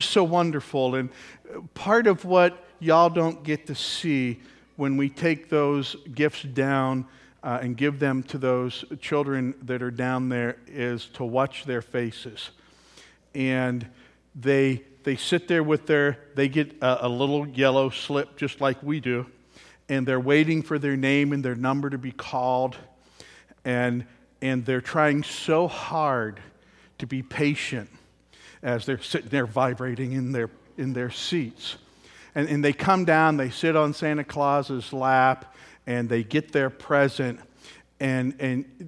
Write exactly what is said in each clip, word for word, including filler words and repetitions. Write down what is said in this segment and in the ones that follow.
So wonderful. And part of what y'all don't get to see when we take those gifts down uh, and give them to those children that are down there is to watch their faces. And they they sit there with their, they get a, a little yellow slip just like we do, and they're waiting for their name and their number to be called, and and they're trying so hard to be patient as they're sitting there vibrating in their in their seats. And, and they come down, they sit on Santa Claus's lap, and they get their present. And and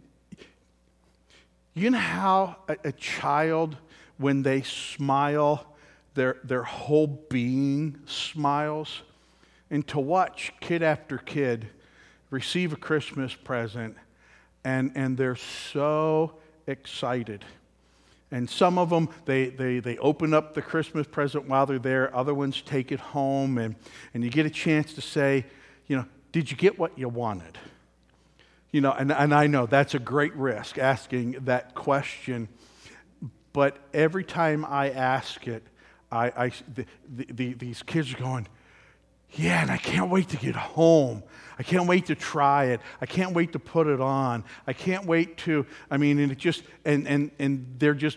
you know how a, a child, when they smile, their their whole being smiles? And to watch kid after kid receive a Christmas present, and, and they're so excited. And some of them, they, they, they open up the Christmas present while they're there. Other ones take it home. And, and you get a chance to say, you know, did you get what you wanted? You know, and, and I know that's a great risk, asking that question. But every time I ask it, I, I the, the, these kids are going, yeah, and I can't wait to get home. I can't wait to try it. I can't wait to put it on. I can't wait to, I mean, and it just, and and, and they're just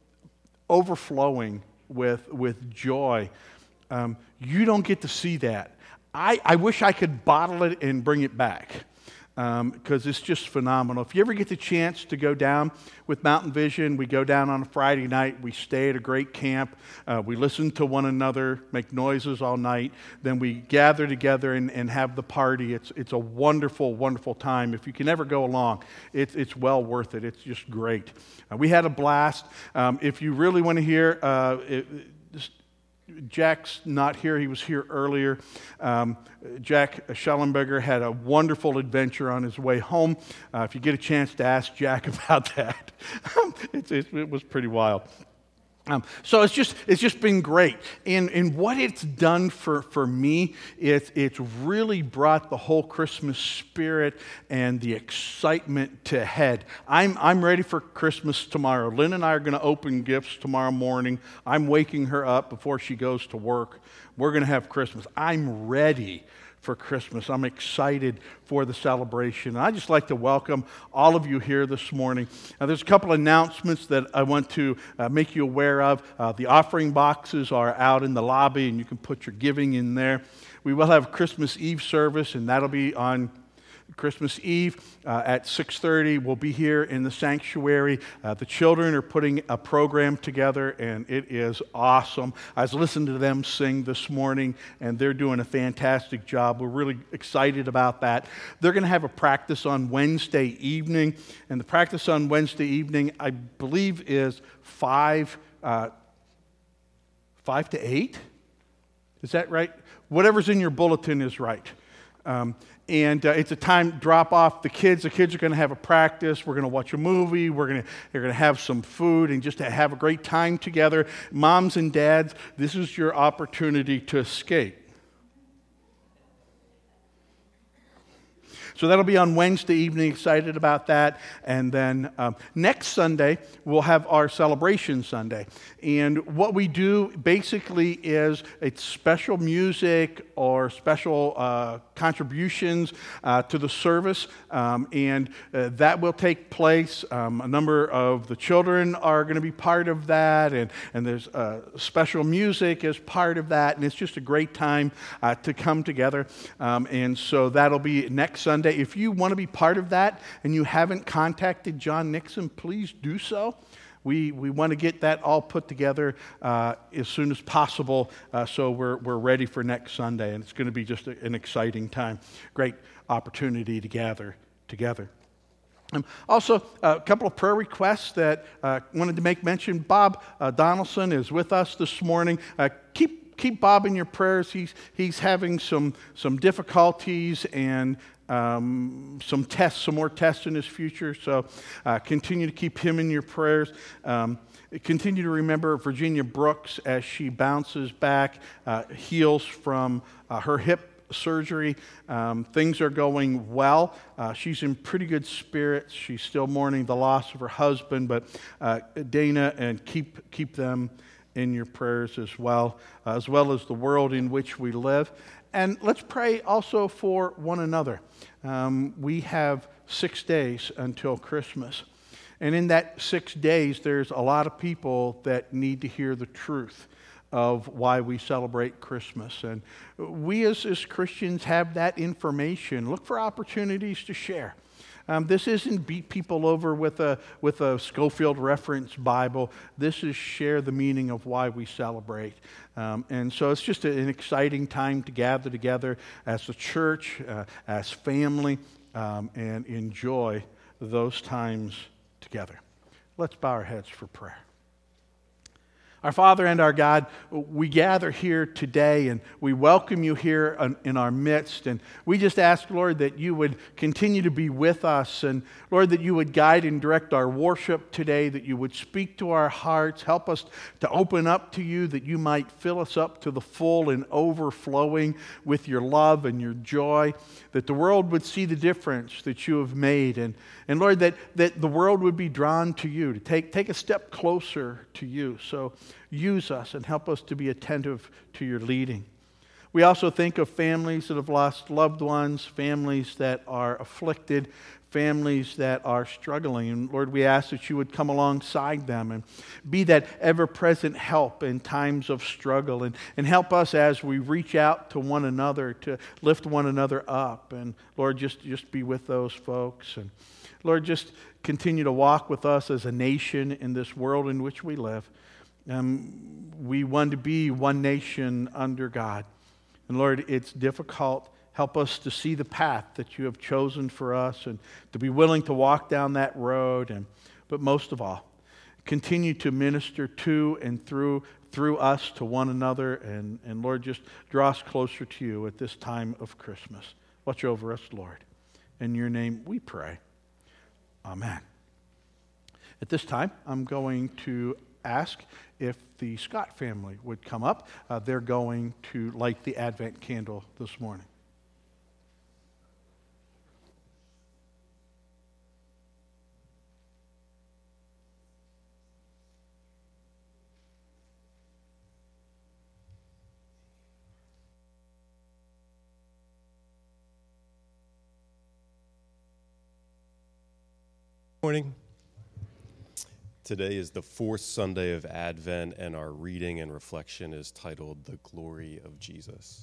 overflowing with with joy. Um, you don't get to see that. I, I wish I could bottle it and bring it back, because um, it's just phenomenal. If you ever get the chance to go down with Mountain Vision, we go down on a Friday night, we stay at a great camp, uh, we listen to one another, make noises all night, then we gather together and, and have the party. It's it's a wonderful, wonderful time. If you can ever go along, it's it's well worth it. It's just great. Uh, we had a blast. Um, if you really want to hear, uh, it, just Jack's not here. He was here earlier. Um, Jack Schellenberger had a wonderful adventure on his way home. Uh, if you get a chance to ask Jack about that, it, it, it was pretty wild. Um, so it's just it's just been great. And, and what it's done for, for me, it, it's really brought the whole Christmas spirit and the excitement to head. I'm, I'm ready for Christmas tomorrow. Lynn and I are going to open gifts tomorrow morning. I'm waking her up before she goes to work. We're going to have Christmas. I'm ready for Christmas. I'm excited for the celebration. I'd just like to welcome all of you here this morning. Now, there's a couple announcements that I want to uh, make you aware of. Uh, the offering boxes are out in the lobby, and you can put your giving in there. We will have Christmas Eve service, and that'll be on Christmas Eve uh, at six thirty. We'll be here in the sanctuary. Uh, the children are putting a program together, and it is awesome. I was listening to them sing this morning, and they're doing a fantastic job. We're really excited about that. They're going to have a practice on Wednesday evening, and the practice on Wednesday evening, I believe, is five, uh, five to eight. Is that right? Whatever's in your bulletin is right. Um, and uh, it's a time to drop off the kids. The kids are going to have a practice. We're going to watch a movie. We're going to they're going to have some food and just to have a great time together. Moms and dads, this is your opportunity to escape. So that'll be on Wednesday evening. Excited about that. And then um, next Sunday, we'll have our celebration Sunday. And what we do basically is it's special music or special uh, contributions uh, to the service. Um, and uh, that will take place. Um, a number of the children are going to be part of that. And, and there's uh, special music as part of that. And it's just a great time uh, to come together. Um, and so that'll be next Sunday. If you want to be part of that and you haven't contacted John Nixon, please do so. We we want to get that all put together uh, as soon as possible, uh, so we're we're ready for next Sunday, and it's going to be just a, an exciting time. Great opportunity to gather together. Um, also, a couple of prayer requests that I uh, wanted to make mention. Bob uh, Donaldson is with us this morning. Uh, keep keep Bob in your prayers. He's he's having some some difficulties and Um, some tests, some more tests in his future, so uh, continue to keep him in your prayers. Um, continue to remember Virginia Brooks as she bounces back, uh, heals from uh, her hip surgery. Um, things are going well. Uh, she's in pretty good spirits. She's still mourning the loss of her husband, but uh, Dana, and keep keep them in your prayers as well, uh, as well as the world in which we live. And let's pray also for one another. Um, we have six days until Christmas. And in that six days, there's a lot of people that need to hear the truth of why we celebrate Christmas. And we as, as Christians have that information. Look for opportunities to share. Um, this isn't beat people over with a with a Schofield reference Bible. This is share the meaning of why we celebrate. Um, and so it's just an exciting time to gather together as a church, uh, as family, um, and enjoy those times together. Let's bow our heads for prayer. Our Father and our God, we gather here today and we welcome you here in our midst. And we just ask, Lord, that you would continue to be with us. And Lord, that you would guide and direct our worship today, that you would speak to our hearts, help us to open up to you, that you might fill us up to the full and overflowing with your love and your joy, that the world would see the difference that you have made. And, and Lord, that, that the world would be drawn to you, to take, take a step closer to you. So use us and help us to be attentive to your leading. We also think of families that have lost loved ones, families that are afflicted, families that are struggling. And Lord, we ask that you would come alongside them and be that ever-present help in times of struggle, and, and help us as we reach out to one another to lift one another up. And Lord, just, just be with those folks. And Lord, just continue to walk with us as a nation in this world in which we live. Um, we want to be one nation under God. And Lord, it's difficult. Help us to see the path that you have chosen for us and to be willing to walk down that road. And but most of all, continue to minister to and through through us to one another. And, and Lord, just draw us closer to you at this time of Christmas. Watch over us, Lord. In your name we pray. Amen. At this time, I'm going to ask if the Scott family would come up. Uh, they're going to light the Advent candle this morning. Morning. Today is the fourth Sunday of Advent, and our reading and reflection is titled The Glory of Jesus.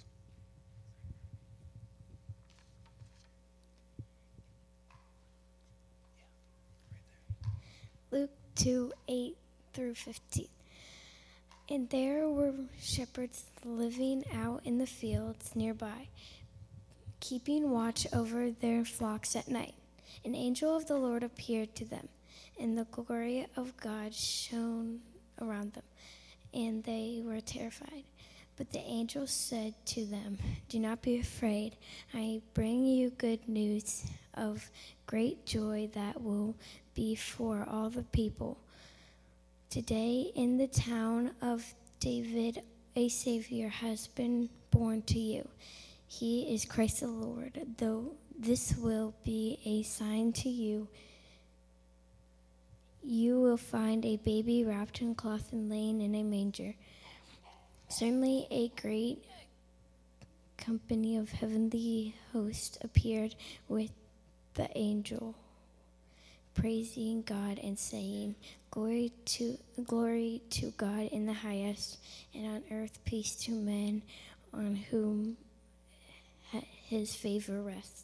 Luke two, eight through fifteen. And there were shepherds living out in the fields nearby, keeping watch over their flocks at night. An angel of the Lord appeared to them, and the glory of God shone around them, and they were terrified. But the angel said to them, "Do not be afraid. I bring you good news of great joy that will be for all the people. Today in the town of David, a Savior has been born to you. He is Christ the Lord. Though this will be a sign to you. You will find a baby wrapped in cloth and laying in a manger." Suddenly a great company of heavenly hosts appeared with the angel, praising God and saying, Glory to glory to God in the highest, and on earth peace to men on whom his favor rests.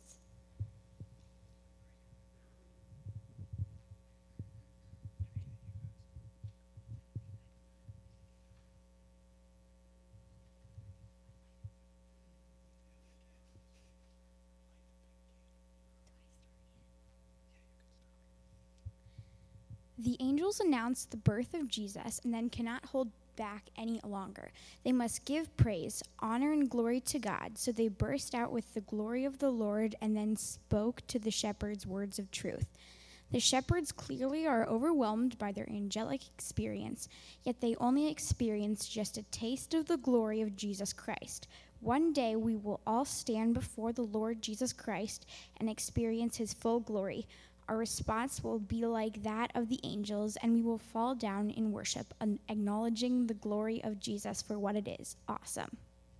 The angels announce the birth of Jesus and then cannot hold back any longer. They must give praise, honor, and glory to God. So they burst out with the glory of the Lord and then spoke to the shepherds words of truth. The shepherds clearly are overwhelmed by their angelic experience, yet they only experience just a taste of the glory of Jesus Christ. One day we will all stand before the Lord Jesus Christ and experience his full glory. Our response will be like that of the angels, and we will fall down in worship, acknowledging the glory of Jesus for what it is. Awesome.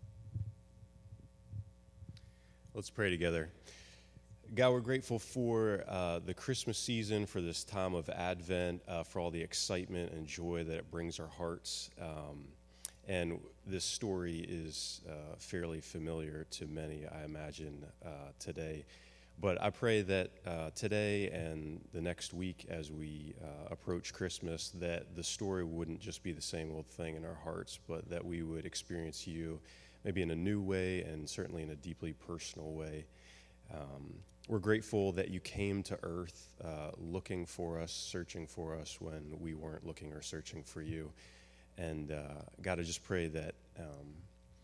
Let's pray together. God, we're grateful for uh, the Christmas season, for this time of Advent, uh, for all the excitement and joy that it brings our hearts. Um, and this story is uh, fairly familiar to many, I imagine, uh, today. But I pray that uh, today and the next week as we uh, approach Christmas, that the story wouldn't just be the same old thing in our hearts, but that we would experience you maybe in a new way and certainly in a deeply personal way. Um, we're grateful that you came to earth uh, looking for us, searching for us when we weren't looking or searching for you. And uh, God, I just pray that um,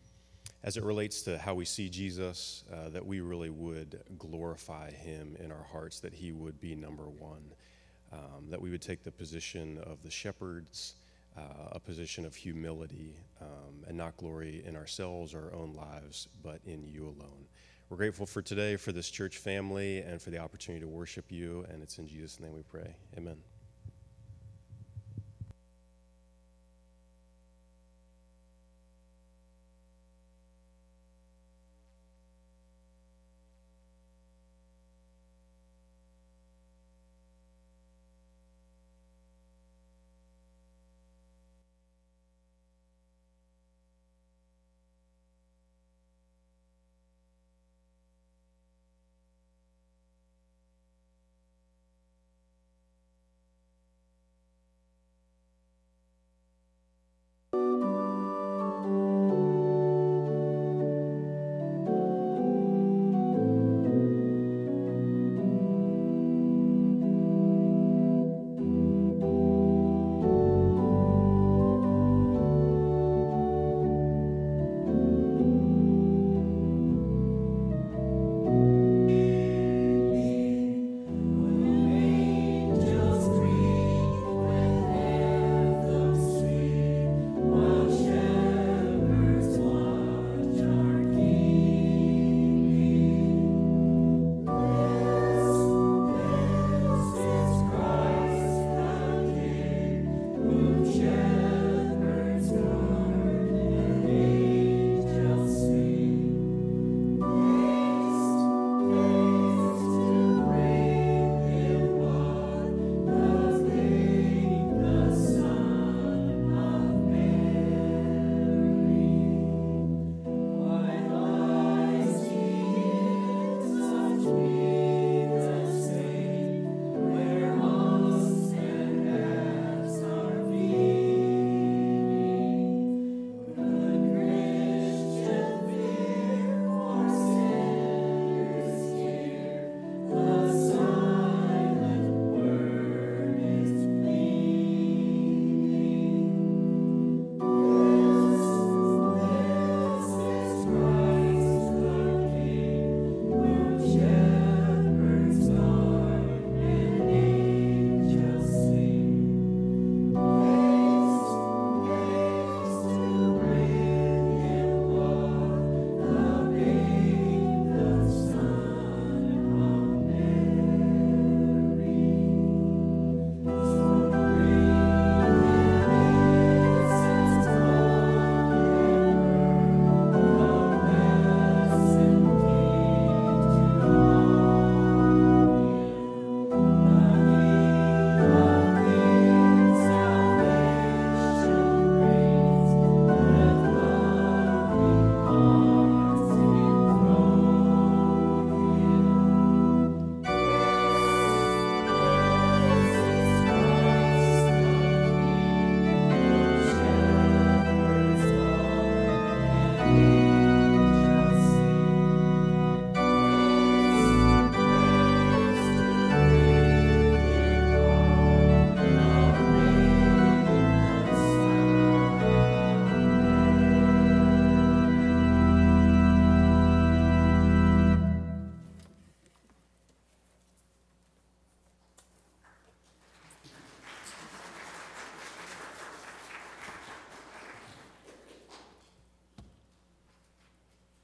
as it relates to how we see Jesus, uh, that we really would glorify him in our hearts, that he would be number one, um, that we would take the position of the shepherds, uh, a position of humility, um, and not glory in ourselves or our own lives, but in you alone. We're grateful for today, for this church family, and for the opportunity to worship you, and it's in Jesus' name we pray. Amen.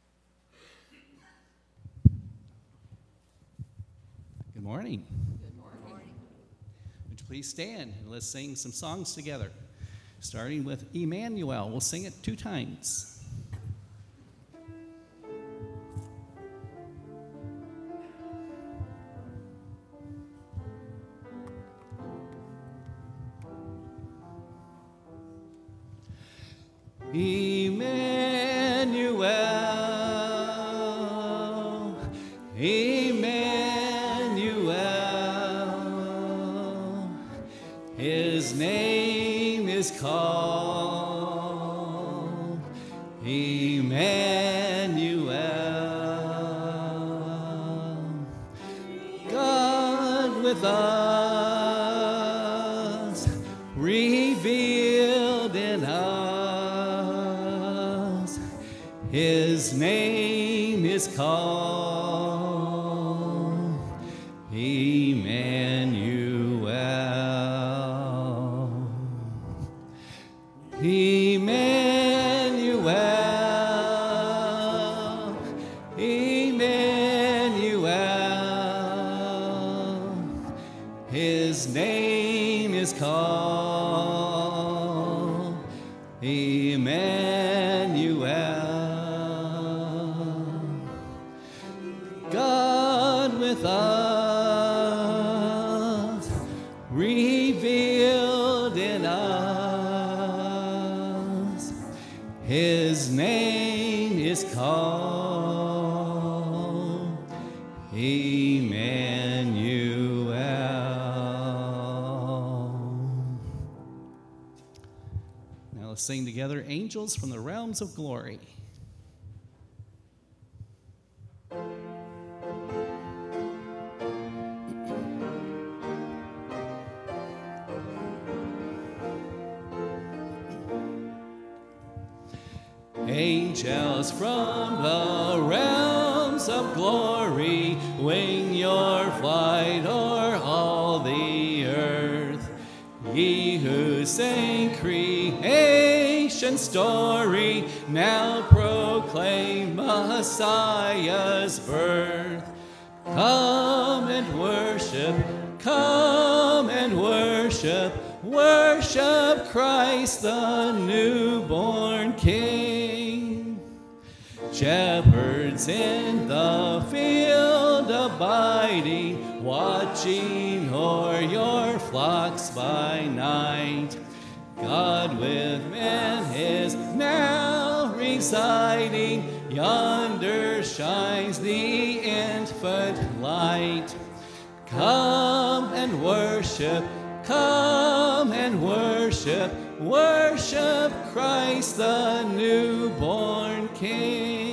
morning. Good morning. Please stand and let's sing some songs together. Starting with Emmanuel. We'll sing it two times. Emmanuel, Emmanuel, his name is called Emmanuel, God with us, revealed in us, his name is called Emmanuel. Emmanuel, Emmanuel, his name is called Emmanuel, God with us, revealed in us, his name is called Emmanuel. Now let's sing together, Angels from the Realms of Glory. Angels from the realms of glory, wing your flight o'er all the earth. Ye who sang creation's story, now proclaim Messiah's birth. Come and worship, come and worship, worship Christ the newborn King. Shepherds in the field abiding, watching o'er your flocks by night. God with men is now residing, yonder shines the infant light. Come and worship, come and worship, worship Christ the newborn King.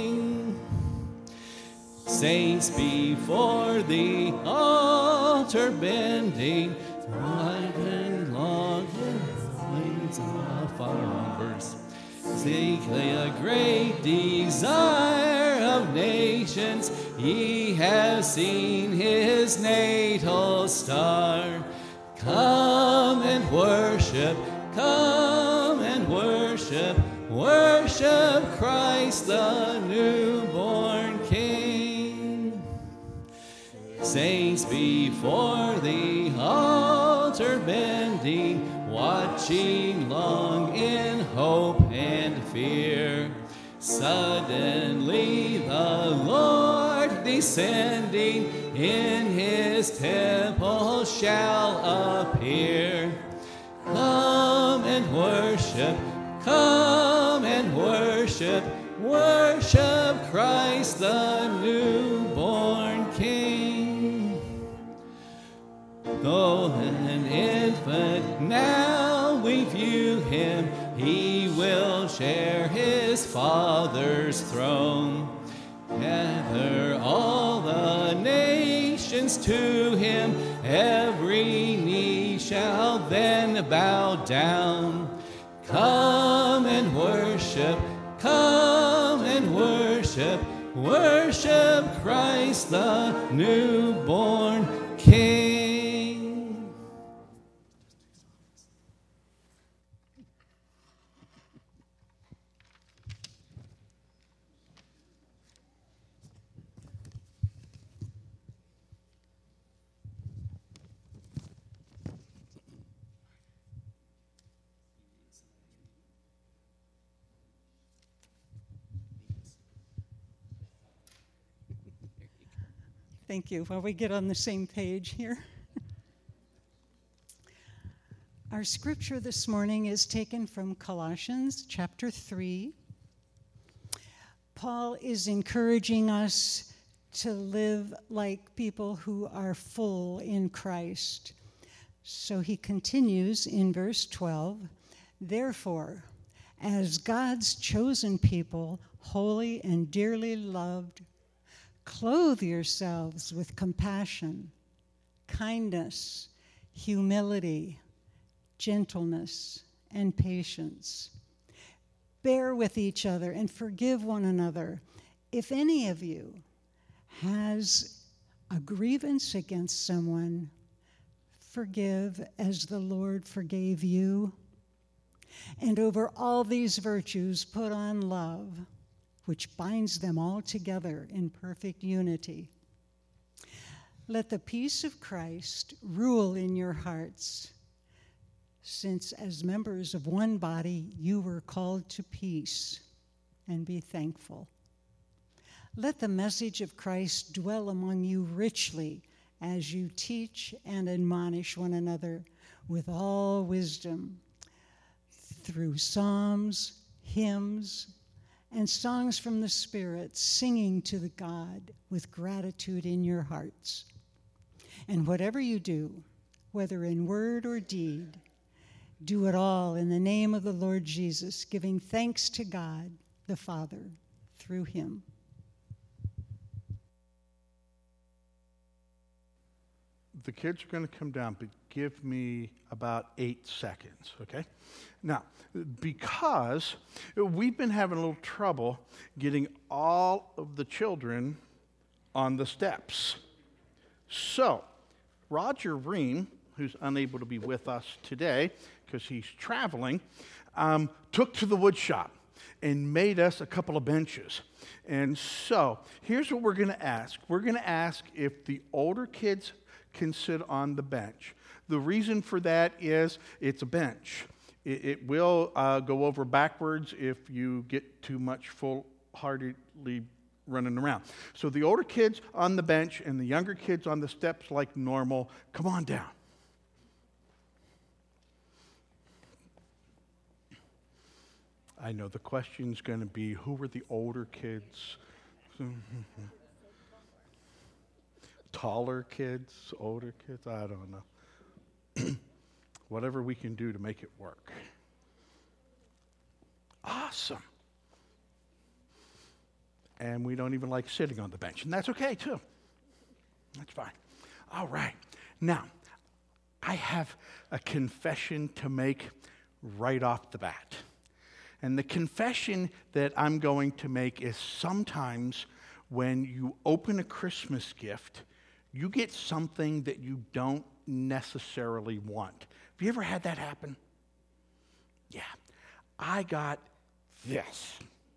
Saints before the altar bending, wide and long and far on verse. Seek the great desire of nations, ye have seen his natal star. Come and worship, come and worship, worship Christ the newborn King. Saints before the altar bending, watching long in hope and fear. Suddenly the Lord descending in his temple shall appear. Come and worship, come and worship, worship Christ the newborn King. Though an infant now we view him, he will share his Father's throne. Gather all the nations to him, every knee shall then bow down. Come and worship, come and worship, worship Christ the newborn King. Thank you. While we get on the same page here. Our scripture this morning is taken from Colossians chapter three. Paul is encouraging us to live like people who are full in Christ. So he continues in verse twelve, therefore, as God's chosen people, holy and dearly loved, clothe yourselves with compassion, kindness, humility, gentleness, and patience. Bear with each other and forgive one another. If any of you has a grievance against someone, forgive as the Lord forgave you. And over all these virtues, put on love, which binds them all together in perfect unity. Let the peace of Christ rule in your hearts, since as members of one body you were called to peace, and be thankful. Let the message of Christ dwell among you richly as you teach and admonish one another with all wisdom, through psalms, hymns, and songs from the Spirit, singing to the God with gratitude in your hearts. And whatever you do, whether in word or deed, do it all in the name of the Lord Jesus, giving thanks to God the Father through him. The kids are going to come down, but give me about eight seconds, okay? Now, because we've been having a little trouble getting all of the children on the steps. So, Roger Ream, who's unable to be with us today because he's traveling, um, took to the wood shop and made us a couple of benches. And so, here's what we're going to ask. We're going to ask if the older kids can sit on the bench. The reason for that is it's a bench. It, it will uh, go over backwards if you get too much full-heartedly running around. So the older kids on the bench and the younger kids on the steps like normal. Come on down. I know the question's going to be, who were the older kids? Taller kids, older kids, I don't know. Whatever we can do to make it work. Awesome. And we don't even like sitting on the bench, and that's okay too. That's fine. All right. Now, I have a confession to make right off the bat. And the confession that I'm going to make is sometimes when you open a Christmas gift, you get something that you don't necessarily want. Have you ever had that happen? Yeah. I got this.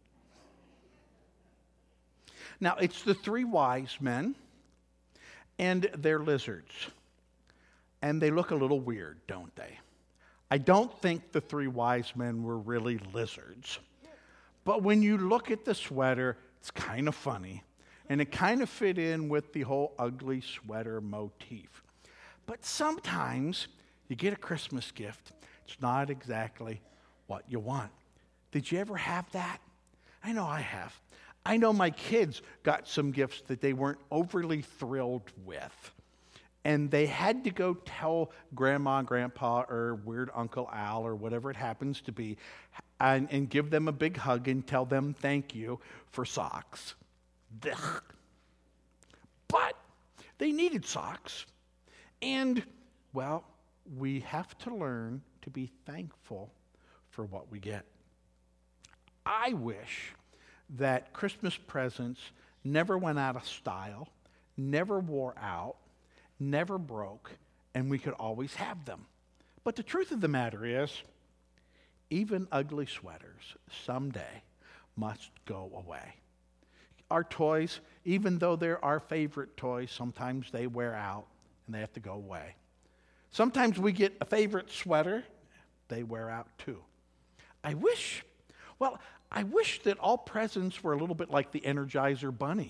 Now, it's the three wise men, and they're lizards. And they look a little weird, don't they? I don't think the three wise men were really lizards. But when you look at the sweater, it's kind of funny. And it kind of fit in with the whole ugly sweater motif. But sometimes you get a Christmas gift, it's not exactly what you want. Did you ever have that? I know I have. I know my kids got some gifts that they weren't overly thrilled with. And they had to go tell Grandma, Grandpa, or weird Uncle Al, or whatever it happens to be, and, and give them a big hug and tell them thank you for socks. Ugh. But they needed socks. And, well, we have to learn to be thankful for what we get. I wish that Christmas presents never went out of style, never wore out, never broke, and we could always have them. But the truth of the matter is, even ugly sweaters someday must go away. Our toys, even though they're our favorite toys, sometimes they wear out and they have to go away. Sometimes we get a favorite sweater, they wear out too. I wish, well, I wish that all presents were a little bit like the Energizer Bunny.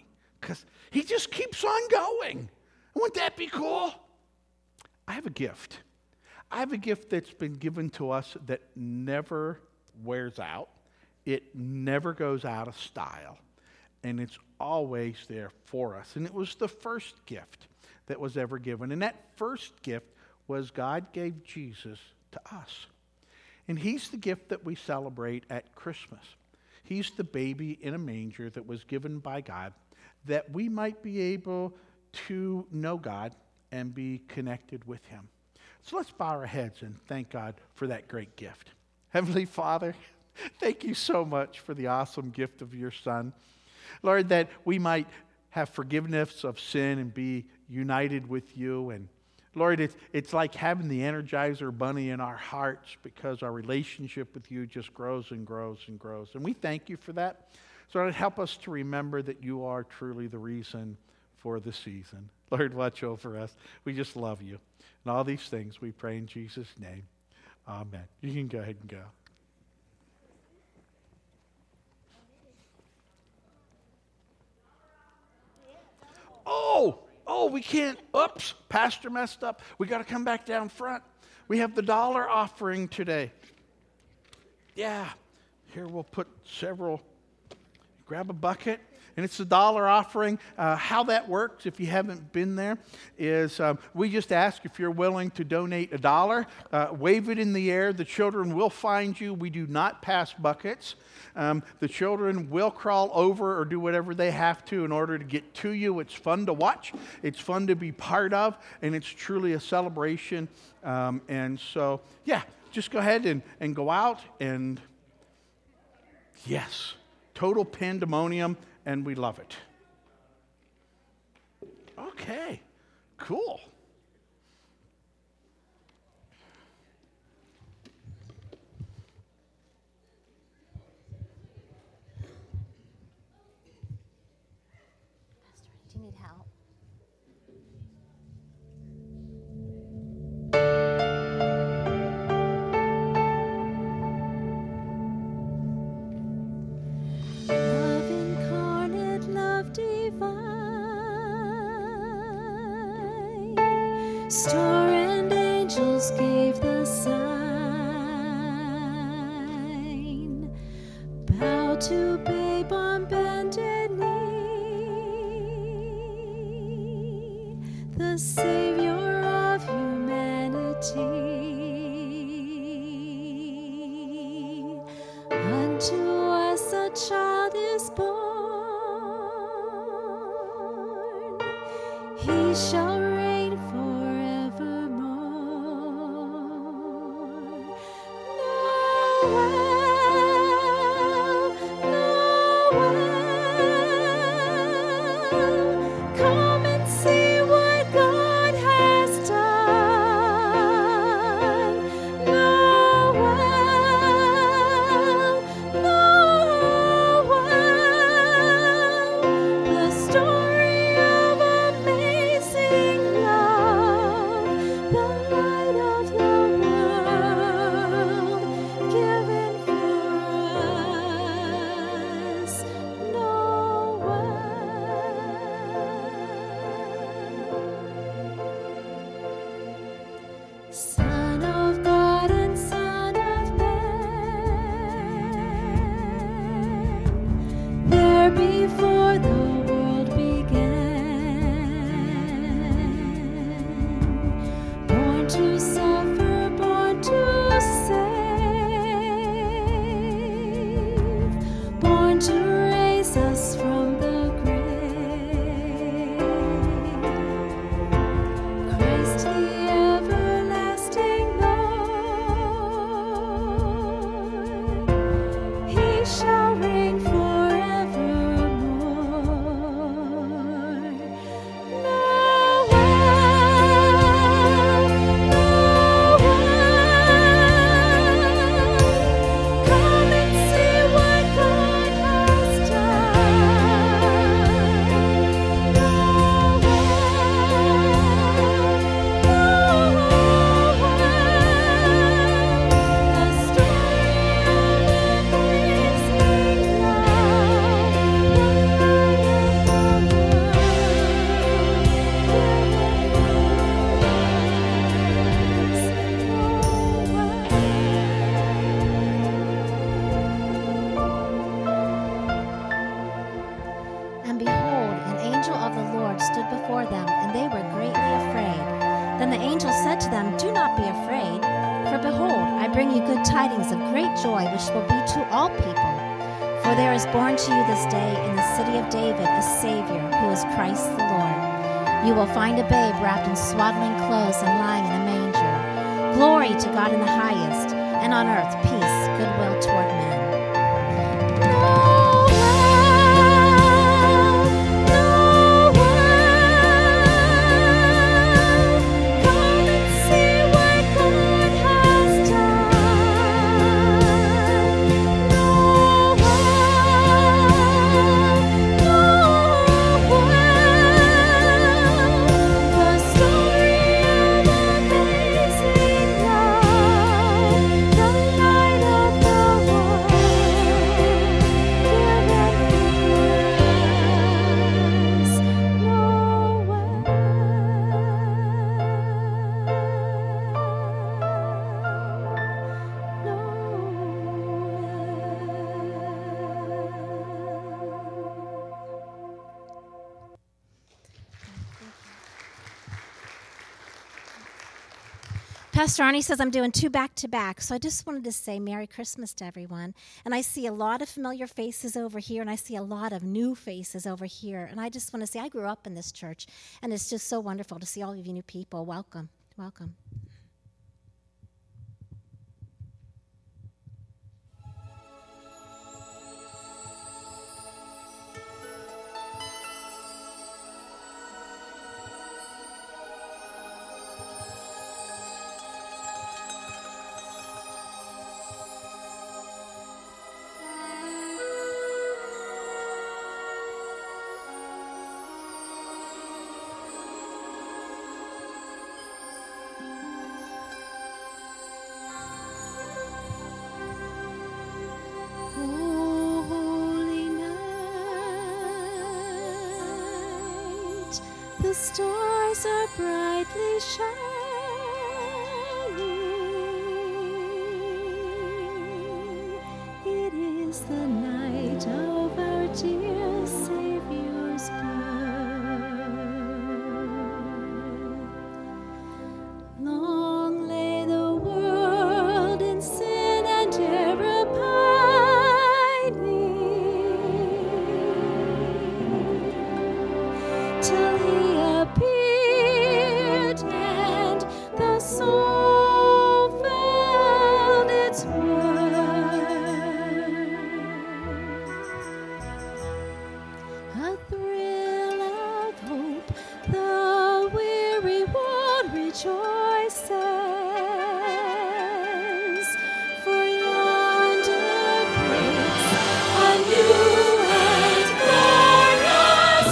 because he just keeps on going. Wouldn't that be cool? I have a gift. I have a gift that's been given to us that never wears out. It never goes out of style. And it's always there for us. And it was the first gift that was ever given. And that first gift was God gave Jesus to us. And he's the gift that we celebrate at Christmas. He's the baby in a manger that was given by God that we might be able to know God and be connected with him. So let's bow our heads and thank God for that great gift. Heavenly Father, thank you so much for the awesome gift of your Son. Lord, that we might have forgiveness of sin and be united with you. And Lord, it's, it's like having the Energizer Bunny in our hearts because our relationship with you just grows and grows and grows. And we thank you for that. So Lord, help us to remember that you are truly the reason for the season. Lord, watch over us. We just love you. And all these things we pray in Jesus' name. Amen. You can go ahead and go. Oh, oh, we can't. Oops, Pastor messed up. We got to come back down front. We have the dollar offering today. Yeah, here we'll put several. Grab a bucket, and it's a dollar offering. Uh, how that works, if you haven't been there, is um, we just ask if you're willing to donate a dollar. Uh, wave it in the air. The children will find you. We do not pass buckets. Um, the children will crawl over or do whatever they have to in order to get to you. It's fun to watch. It's fun to be part of, and it's truly a celebration. Um, and so, yeah, just go ahead and, and go out and, yes, total pandemonium, and we love it. Okay, cool. Pastor, do you need help? Love incarnate, love divine, star and angels gave the sign. Bow to babe on bended knee, the Savior of humanity. Unto us a child is born, he shall reign forevermore. Noel, Noel, come and see what God has done. Noel, the story of amazing love, the light of the world, given for us, Noel. Son of God and Son of Man, there before the world began, born to suffer, born to save, born to raise us from the grave. Christ the everlasting Lord, he shall reign forevermore. them, "Do not be afraid, for behold, I bring you good tidings of great joy, which will be to all people. For there is born to you this day in the city of David a Savior, who is Christ the Lord. You will find a babe wrapped in swaddling clothes and lying in a manger. Glory to God in the highest, and on earth peace, goodwill toward men." Pastor Arnie says I'm doing two back-to-back, so I just wanted to say Merry Christmas to everyone. And I see a lot of familiar faces over here, and I see a lot of new faces over here. And I just want to say I grew up in this church, and it's just so wonderful to see all of you new people. Welcome. Welcome. The stars are brightly shining. It is the night of our dear Savior's birth. Long lay the world in sin and error pining, till He appeared, and the soul felt its worth. A thrill of hope, the weary world rejoices, for yonder breaks a new and glorious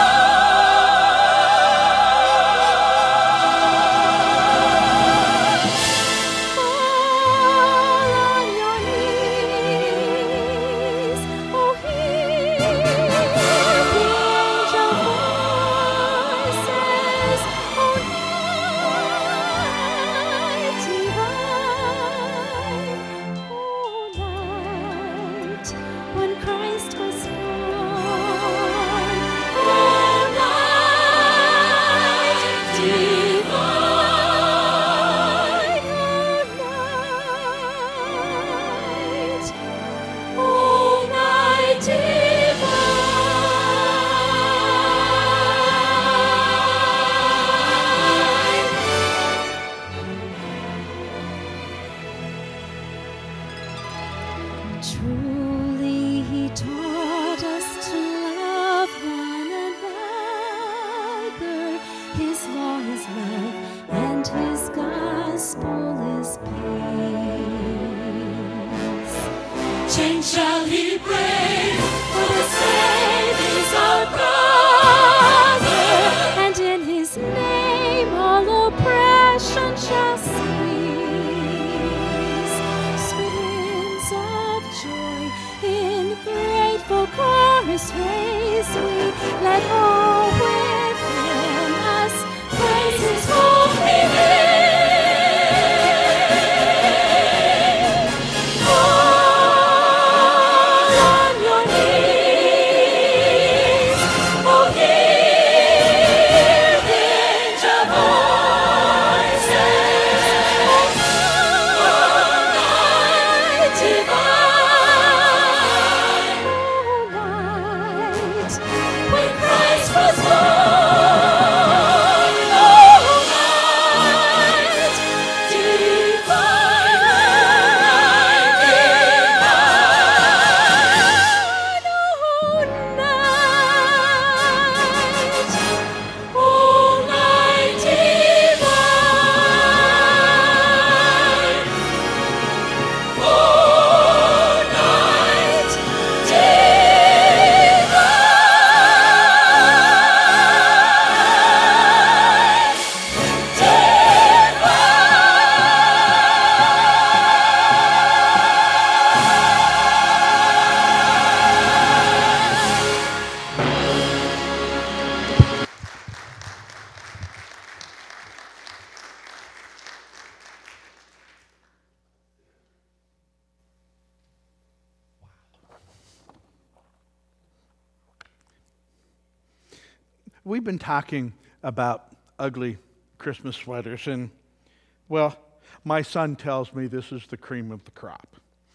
Fall on your knees, oh hear the angel voices, oh night divine, oh night when Christ was born, oh night divine, oh night, oh night divine. Truly He taught us to love one another. His law is love, and His gospel is peace. Chains shall He break, for the slave is our brother, and in His name all oppression shall cease. Sweet winds of joy in grateful chorus raise we, let all within us praise His holy name. Fall on your knees, oh hear the angel voices, We've been talking about ugly Christmas sweaters, and, well, my son tells me this is the cream of the crop.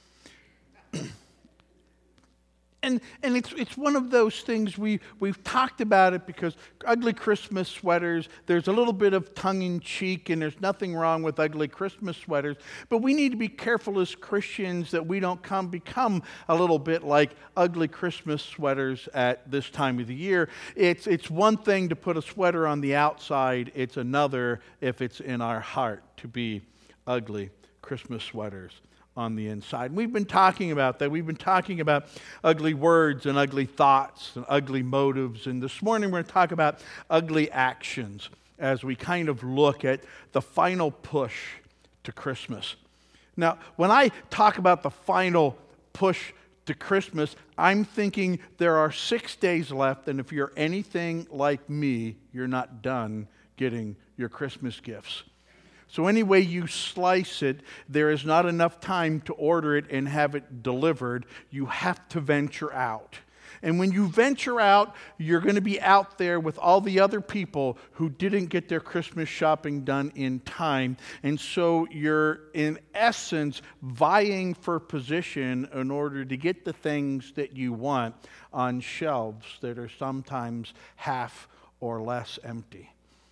And and it's it's one of those things we, we've talked about it because ugly Christmas sweaters, there's a little bit of tongue-in-cheek, and there's nothing wrong with ugly Christmas sweaters. But we need to be careful as Christians that we don't come become a little bit like ugly Christmas sweaters at this time of the year. It's, it's one thing to put a sweater on the outside. It's another if it's in our heart to be ugly Christmas sweaters on the inside. We've been talking about that. We've been talking about ugly words and ugly thoughts and ugly motives. And this morning we're going to talk about ugly actions as we kind of look at the final push to Christmas. Now, when I talk about the final push to Christmas, I'm thinking there are six days left, and if you're anything like me, you're not done getting your Christmas gifts. So any way you slice it, there is not enough time to order it and have it delivered. You have to venture out. And when you venture out, you're going to be out there with all the other people who didn't get their Christmas shopping done in time. And so you're, in essence, vying for position in order to get the things that you want on shelves that are sometimes half or less empty.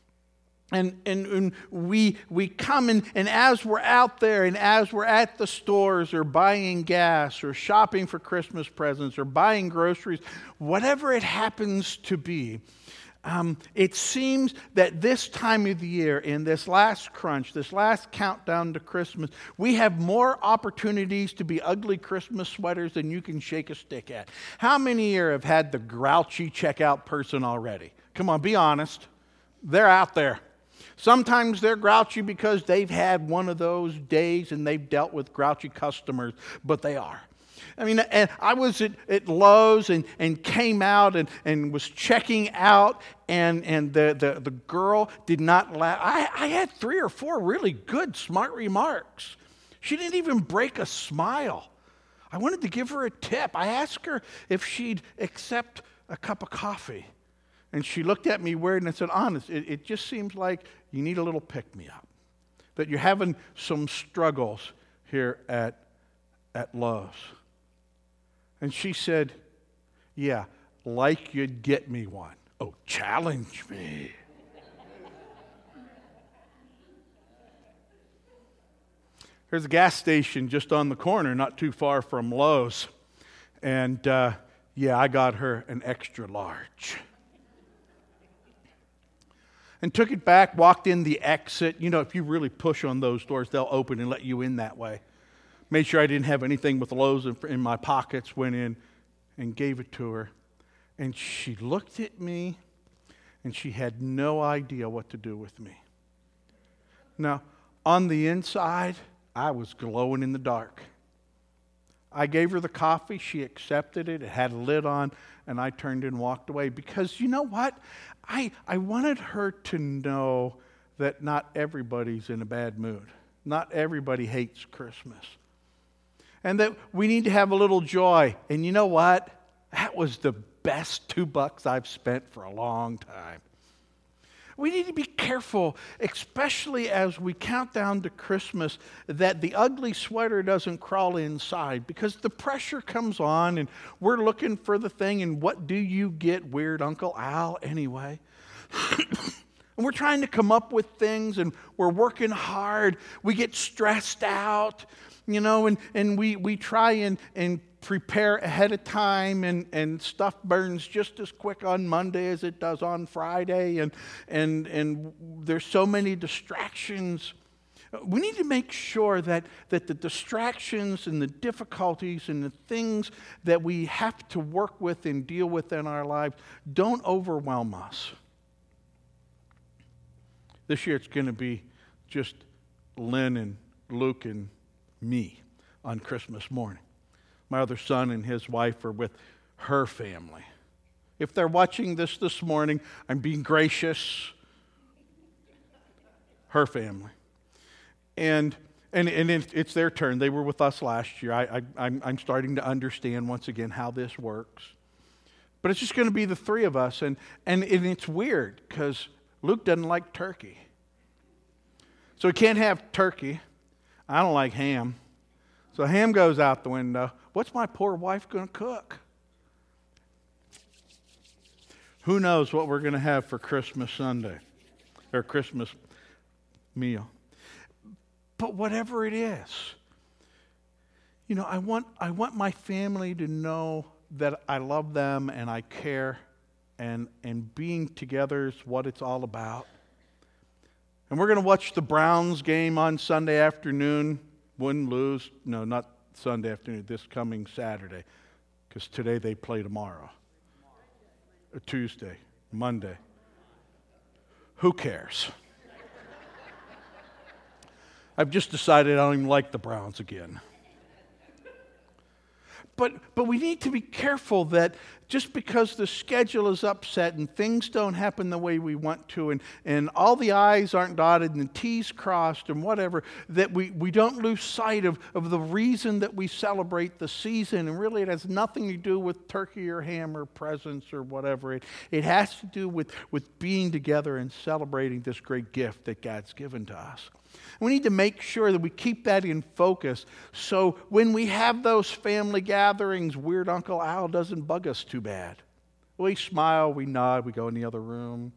And, and, and we we come and, and as we're out there and as we're at the stores or buying gas or shopping for Christmas presents or buying groceries, whatever it happens to be, um, it seems that this time of the year, in this last crunch, this last countdown to Christmas, we have more opportunities to be ugly Christmas sweaters than you can shake a stick at. How many here have had the grouchy checkout person already? Come on, be honest. They're out there. Sometimes they're grouchy because they've had one of those days and they've dealt with grouchy customers, but they are. I mean, and I was at, at Lowe's and, and came out and, and was checking out, and, and the, the, the girl did not laugh. I, I had three or four really good, smart remarks. She didn't even break a smile. I wanted to give her a tip. I asked her if she'd accept a cup of coffee. And she looked at me weird and I said, honest, it, it just seems like you need a little pick-me-up. That you're having some struggles here at, at Lowe's. And she said, yeah, like you'd get me one. Oh, challenge me. There's a gas station just on the corner, not too far from Lowe's. And uh, yeah, I got her an extra large. And took it back, walked in the exit. You know, if you really push on those doors, they'll open and let you in that way. Made sure I didn't have anything with Lowe's in, in my pockets, went in and gave it to her. And she looked at me, and she had no idea what to do with me. Now, on the inside, I was glowing in the dark. I gave her the coffee. She accepted it. It had a lid on, and I turned and walked away. Because you know what? I, I wanted her to know that not everybody's in a bad mood. Not everybody hates Christmas. And that we need to have a little joy. And you know what? That was the best two bucks I've spent for a long time. We need to be careful, especially as we count down to Christmas, that the ugly sweater doesn't crawl inside, because the pressure comes on and we're looking for the thing, and what do you get, weird Uncle Al, anyway? And we're trying to come up with things, and we're working hard. We get stressed out, you know, and, and we, we try and, and prepare ahead of time, and, and stuff burns just as quick on Monday as it does on Friday, and, and, and there's so many distractions. We need to make sure that, that the distractions and the difficulties and the things that we have to work with and deal with in our lives don't overwhelm us. This year it's going to be just Lynn and Luke and me on Christmas morning. My other son and his wife are with her family. If they're watching this this morning, I'm being gracious. Her family. And and, and it's their turn. They were with us last year. I, I, I'm, I'm starting to understand once again how this works. But it's just going to be the three of us. And, and, and it's weird because Luke doesn't like turkey. So he can't have turkey. I don't like ham. So ham goes out the window. What's my poor wife going to cook? Who knows what we're going to have for Christmas Sunday or Christmas meal. But whatever it is, you know, I want I want my family to know that I love them and I care, and and being together is what it's all about. And we're going to watch the Browns game on Sunday afternoon. Win, lose. No, not Sunday afternoon. This coming Saturday. Because today they play tomorrow. Or Tuesday. Monday. Who cares? I've just decided I don't even like the Browns again. But but we need to be careful that just because the schedule is upset and things don't happen the way we want to, and, and all the I's aren't dotted and the T's crossed and whatever, that we, we don't lose sight of, of the reason that we celebrate the season. And really it has nothing to do with turkey or ham or presents or whatever. It, it has to do with, with being together and celebrating this great gift that God's given to us. We need to make sure that we keep that in focus so when we have those family gatherings, weird Uncle Al doesn't bug us too bad. We smile, we nod, we go in the other room.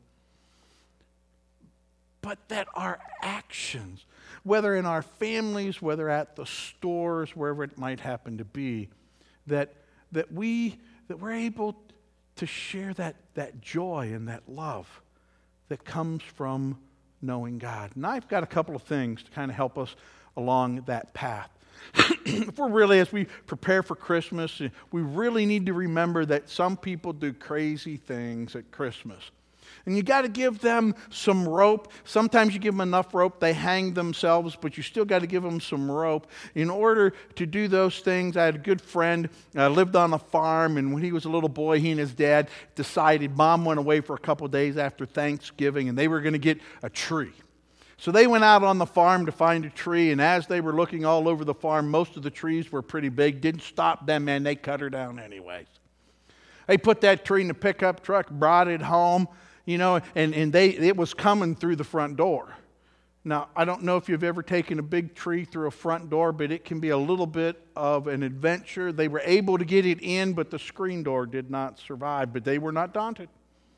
But that our actions, whether in our families, whether at the stores, wherever it might happen to be, that, that, we, that we're able to share that, that joy and that love that comes from knowing God. And I've got a couple of things to kind of help us along that path. If we're really, as we prepare for Christmas, we really need to remember that some people do crazy things at Christmas. And you got to give them some rope. Sometimes you give them enough rope, they hang themselves, but you still got to give them some rope. In order to do those things, I had a good friend, uh, lived on a farm, and when he was a little boy, he and his dad decided, Mom went away for a couple of days after Thanksgiving, and they were going to get a tree. So they went out on the farm to find a tree, and as they were looking all over the farm, most of the trees were pretty big. Didn't stop them, man. They cut her down anyways. They put that tree in the pickup truck, brought it home. You know, and, and they it was coming through the front door. Now, I don't know if you've ever taken a big tree through a front door, but it can be a little bit of an adventure. They were able to get it in, but the screen door did not survive. But they were not daunted.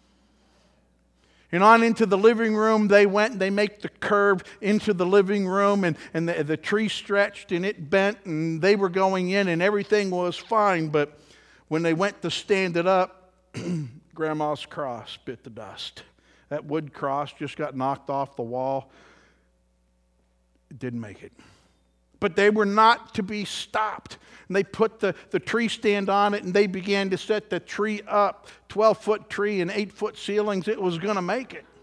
And on into the living room they went, and they make the curve into the living room, and, and the, the tree stretched, and it bent, and they were going in, and everything was fine. But when they went to stand it up, Grandma's cross bit the dust. That wood cross just got knocked off the wall. It didn't make it. But they were not to be stopped. And they put the, the tree stand on it, and they began to set the tree up. twelve-foot tree and eight-foot ceilings. It was going to make it.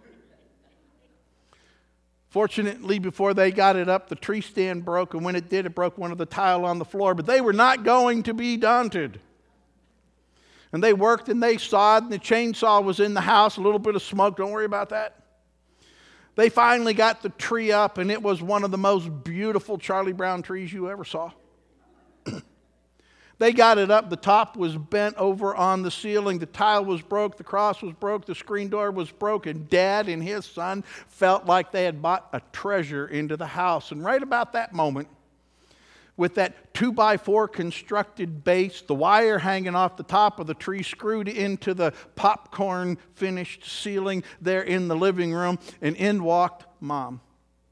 Fortunately, before they got it up, the tree stand broke, and when it did, it broke one of the tile on the floor. But they were not going to be daunted. And they worked and they sawed, and the chainsaw was in the house, a little bit of smoke, don't worry about that. They finally got the tree up, and it was one of the most beautiful Charlie Brown trees you ever saw. They got it up, the top was bent over on the ceiling, the tile was broke, the cross was broke, the screen door was broken. Dad and his son felt like they had bought a treasure into the house. And right about that moment, with that two by four constructed base, the wire hanging off the top of the tree screwed into the popcorn finished ceiling there in the living room, and in walked Mom.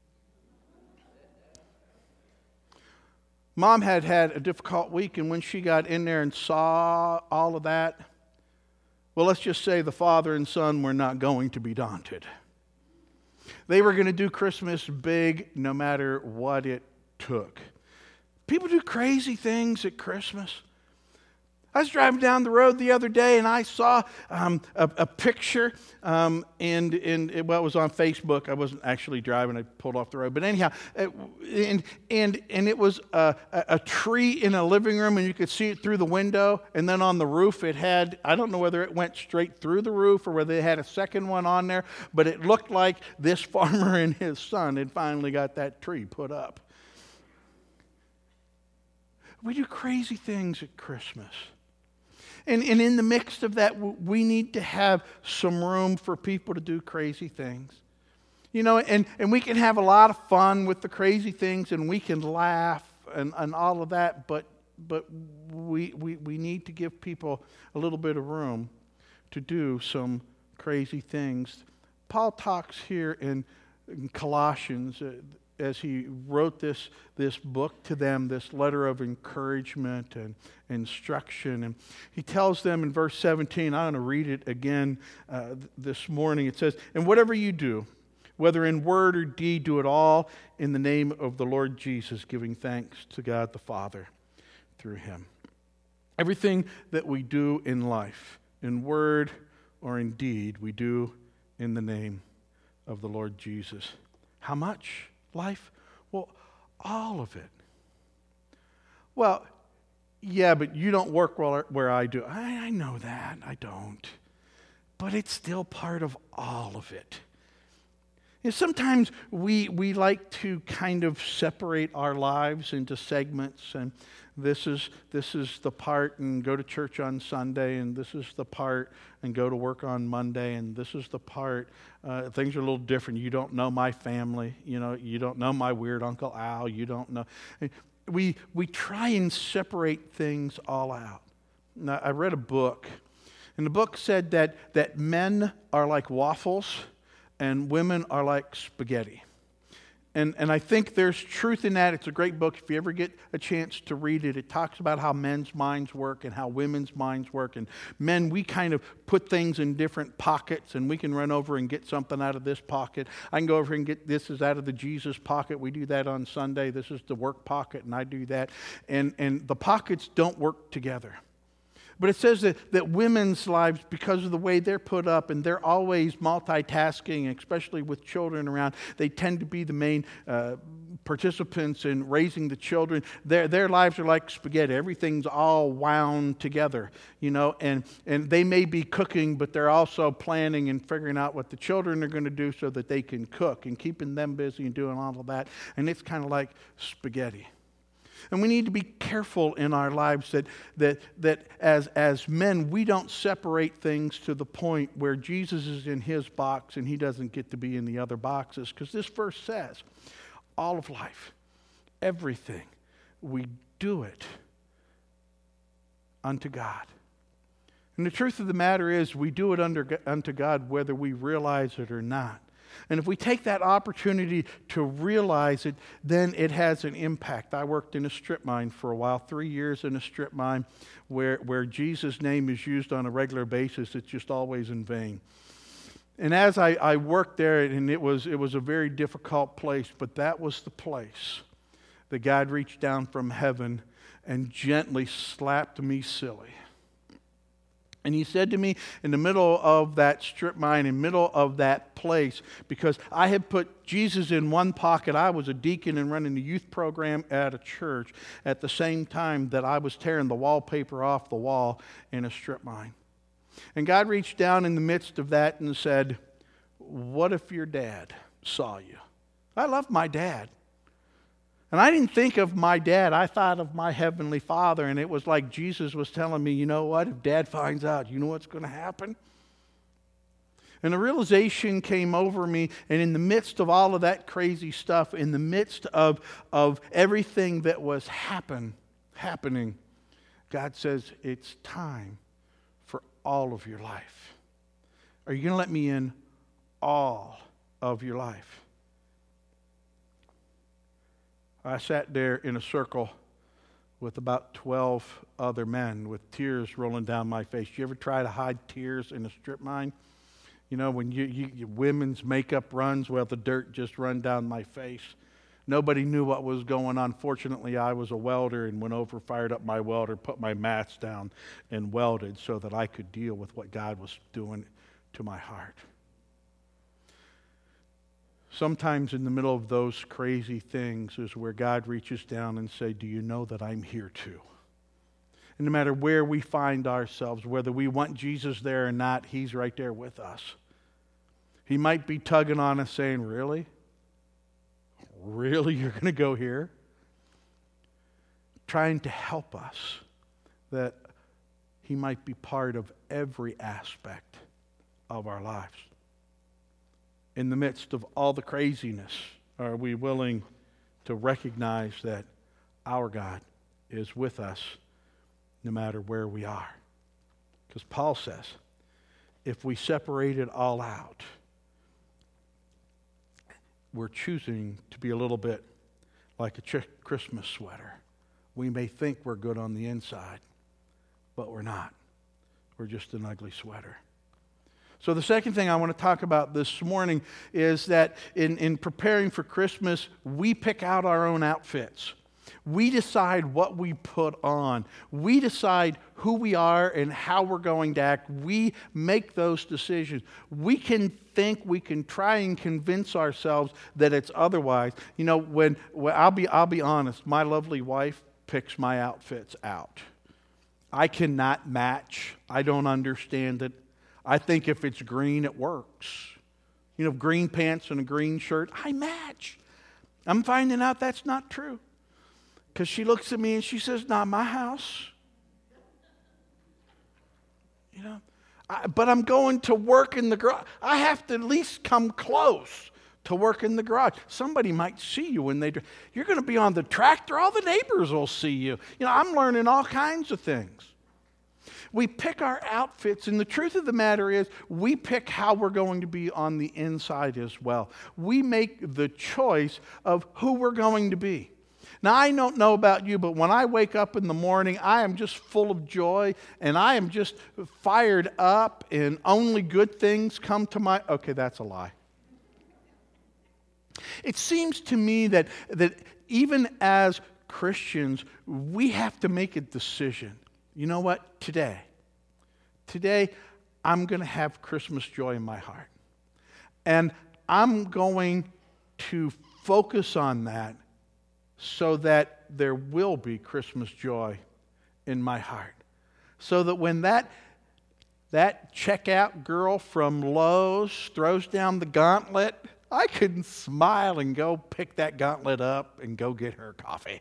Mom had had a difficult week, and when she got in there and saw all of that, well, let's just say the father and son were not going to be daunted. They were going to do Christmas big no matter what it took. People do crazy things at Christmas. I was driving down the road the other day, and I saw um, a, a picture, um, and, and it, well, it was on Facebook. I wasn't actually driving. I pulled off the road. But anyhow, it, and, and, and it was a, a tree in a living room, and you could see it through the window. And then on the roof, it had, I don't know whether it went straight through the roof or whether they had a second one on there, but it looked like this farmer and his son had finally got that tree put up. We do crazy things at Christmas. And, and in the midst of that, we need to have some room for people to do crazy things. You know, and, and we can have a lot of fun with the crazy things, and we can laugh and, and all of that, but but we, we, we need to give people a little bit of room to do some crazy things. Paul talks here in, in Colossians, uh, as he wrote this, this book to them, this letter of encouragement and instruction. And he tells them in verse seventeen, I'm going to read it again uh, th- this morning. It says, and whatever you do, whether in word or deed, do it all in the name of the Lord Jesus, giving thanks to God the Father through him. Everything that we do in life, in word or in deed, we do in the name of the Lord Jesus. How much? Life? Well, all of it. Well, yeah, but you don't work where, where I do. I, I know that. I don't. But it's still part of all of it. And sometimes we we like to kind of separate our lives into segments, and this is this is the part and go to church on Sunday, and this is the part and go to work on Monday, and this is the part. Uh, things are a little different. You don't know my family, you know. You don't know my weird Uncle Al. You don't know. We we try and separate things all out. Now, I read a book, and the book said that that men are like waffles, and women are like spaghetti. And and I think there's truth in that. It's a great book. If you ever get a chance to read it, it talks about how men's minds work and how women's minds work. And men, we kind of put things in different pockets, and we can run over and get something out of this pocket. I can go over and get this is out of the Jesus pocket. We do that on Sunday. This is the work pocket, and I do that. And and the pockets don't work together. But it says that, that women's lives, because of the way they're put up, and they're always multitasking, especially with children around, they tend to be the main uh, participants in raising the children. Their their lives are like spaghetti. Everything's all wound together, you know, and, and they may be cooking, but they're also planning and figuring out what the children are going to do so that they can cook and keeping them busy and doing all of that. And it's kind of like spaghetti. And we need to be careful in our lives that that that as as men, we don't separate things to the point where Jesus is in his box and he doesn't get to be in the other boxes. Because this verse says, all of life, everything, we do it unto God. And the truth of the matter is, we do it under, unto God whether we realize it or not. And if we take that opportunity to realize it, then it has an impact. I worked in a strip mine for a while, three years in a strip mine where, where Jesus' name is used on a regular basis. It's just always in vain. And as I, I worked there, and it was, it was a very difficult place, but that was the place that God reached down from heaven and gently slapped me silly. And he said to me in the middle of that strip mine, in the middle of that place, because I had put Jesus in one pocket. I was a deacon and running the youth program at a church at the same time that I was tearing the wallpaper off the wall in a strip mine. And God reached down in the midst of that and said, what if your dad saw you? I love my dad. And I didn't think of my dad. I thought of my Heavenly Father. And it was like Jesus was telling me, you know what? If Dad finds out, you know what's going to happen? And the realization came over me. And in the midst of all of that crazy stuff, in the midst of, of everything that was happen, happening, God says, it's time for all of your life. Are you going to let me in all of your life? I sat there in a circle with about twelve other men with tears rolling down my face. You ever try to hide tears in a strip mine? You know, when you, you, you women's makeup runs, well, the dirt just run down my face. Nobody knew what was going on. Fortunately, I was a welder and went over, fired up my welder, put my mats down, and welded so that I could deal with what God was doing to my heart. Sometimes in the middle of those crazy things is where God reaches down and says, do you know that I'm here too? And no matter where we find ourselves, whether we want Jesus there or not, he's right there with us. He might be tugging on us saying, really? Really? You're going to go here? Trying to help us that He might be part of every aspect of our lives. In the midst of all the craziness, are we willing to recognize that our God is with us no matter where we are? Because Paul says, if we separate it all out, we're choosing to be a little bit like a ch- Christmas sweater. We may think we're good on the inside, but we're not. We're just an ugly sweater. So the second thing I want to talk about this morning is that in, in preparing for Christmas, we pick out our own outfits. We decide what we put on. We decide who we are and how we're going to act. We make those decisions. We can think, we can try and convince ourselves that it's otherwise. You know, when, when I'll be I'll be honest, my lovely wife picks my outfits out. I cannot match. I don't understand it. I think if it's green, it works. You know, green pants and a green shirt, I match. I'm finding out that's not true. Because she looks at me and she says, not my house. You know, I, but I'm going to work in the garage. I have to at least come close to work in the garage. Somebody might see you when they do. You're going to be on the tractor. All the neighbors will see you. You know, I'm learning all kinds of things. We pick our outfits, and the truth of the matter is we pick how we're going to be on the inside as well. We make the choice of who we're going to be. Now, I don't know about you, but when I wake up in the morning, I am just full of joy, and I am just fired up, and only good things come to my... Okay, that's a lie. It seems to me that, that even as Christians, we have to make a decision. You know what? Today, today, I'm going to have Christmas joy in my heart. And I'm going to focus on that so that there will be Christmas joy in my heart. So that when that, that checkout girl from Lowe's throws down the gauntlet, I can smile and go pick that gauntlet up and go get her coffee.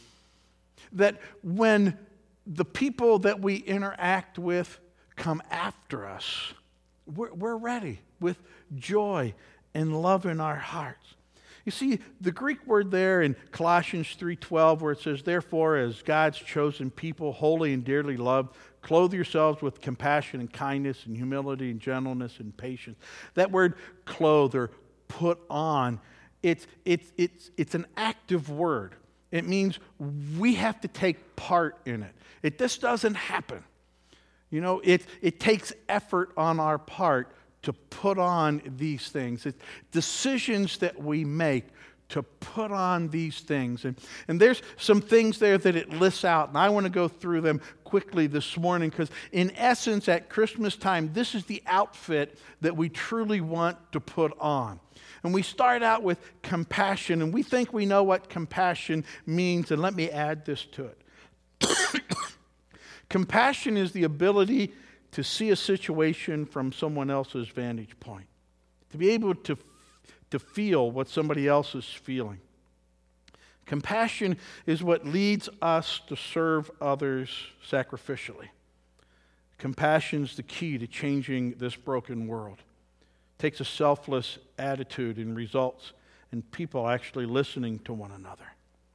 That when the people that we interact with come after us, we're, we're ready with joy and love in our hearts. You see, the Greek word there in Colossians three twelve, where it says, therefore, as God's chosen people, holy and dearly loved, clothe yourselves with compassion and kindness and humility and gentleness and patience. That word clothe or put on, it's, it's, it's, it's an active word. It means we have to take part in it. It just doesn't happen. You know, it, it takes effort on our part to put on these things. It's decisions that we make to put on these things. And, and there's some things there that it lists out, and I want to go through them quickly this morning because in essence at Christmas time, this is the outfit that we truly want to put on. And we start out with compassion, and we think we know what compassion means, and let me add this to it. Compassion is the ability to see a situation from someone else's vantage point, to be able to, to feel what somebody else is feeling. Compassion is what leads us to serve others sacrificially. Compassion is the key to changing this broken world. It takes a selfless attitude and results in people actually listening to one another.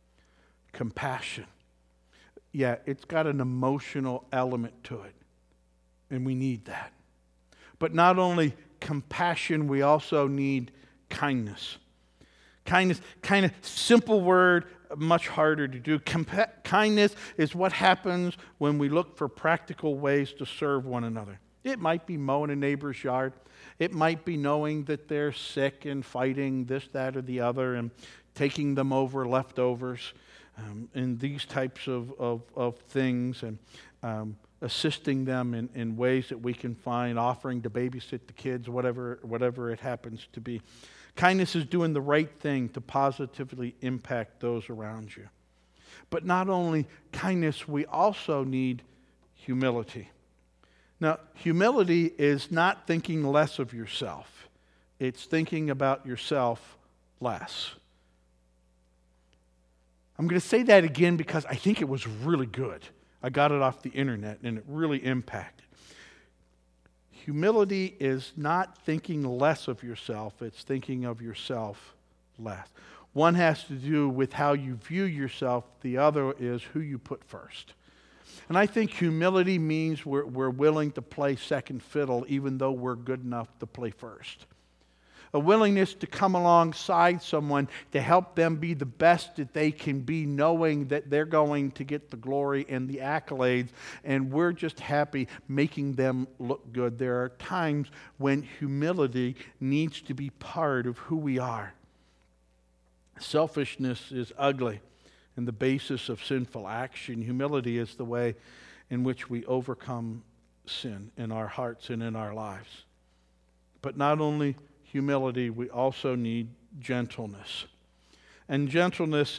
Compassion. Yeah, it's got an emotional element to it, and we need that. But not only compassion, we also need kindness. Kindness, kind of simple word, much harder to do. Compa- kindness is what happens when we look for practical ways to serve one another. It might be mowing a neighbor's yard. It might be knowing that they're sick and fighting this, that, or the other and taking them over leftovers um, and these types of, of, of things and um, assisting them in, in ways that we can find, offering to babysit the kids, whatever, whatever it happens to be. Kindness is doing the right thing to positively impact those around you. But not only kindness, we also need humility. Now, humility is not thinking less of yourself. It's thinking about yourself less. I'm going to say that again because I think it was really good. I got it off the internet, and it really impacted. Humility is not thinking less of yourself, it's thinking of yourself less. One has to do with how you view yourself, the other is who you put first. And I think humility means we're, we're willing to play second fiddle even though we're good enough to play first. A willingness to come alongside someone to help them be the best that they can be, knowing that they're going to get the glory and the accolades, and we're just happy making them look good. There are times when humility needs to be part of who we are. Selfishness is ugly and the basis of sinful action. Humility is the way in which we overcome sin in our hearts and in our lives. But not only humility, we also need gentleness. And gentleness,